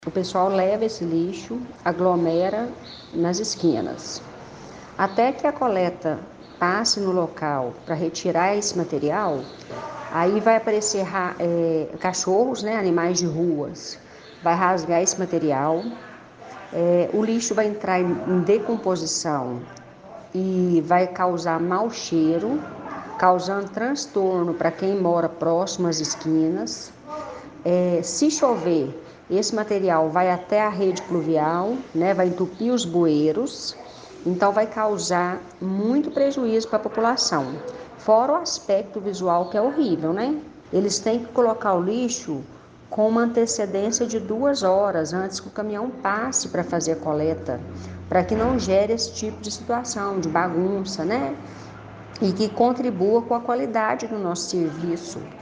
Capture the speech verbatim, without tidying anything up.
O pessoal leva esse lixo, aglomera nas esquinas. Até que a coleta passe no local para retirar esse material, aí vai aparecer é, cachorros, né, animais de ruas, vai rasgar esse material, é, o lixo vai entrar em, em decomposição e vai causar mau cheiro, causando transtorno para quem mora próximo às esquinas. É, se chover, esse material vai até a rede pluvial, né, vai entupir os bueiros, então vai causar muito prejuízo para a população. Fora o aspecto visual que é horrível, né? Eles têm que colocar o lixo com uma antecedência de duas horas antes que o caminhão passe para fazer a coleta, para que não gere esse tipo de situação, de bagunça, né? E que contribua com a qualidade do nosso serviço.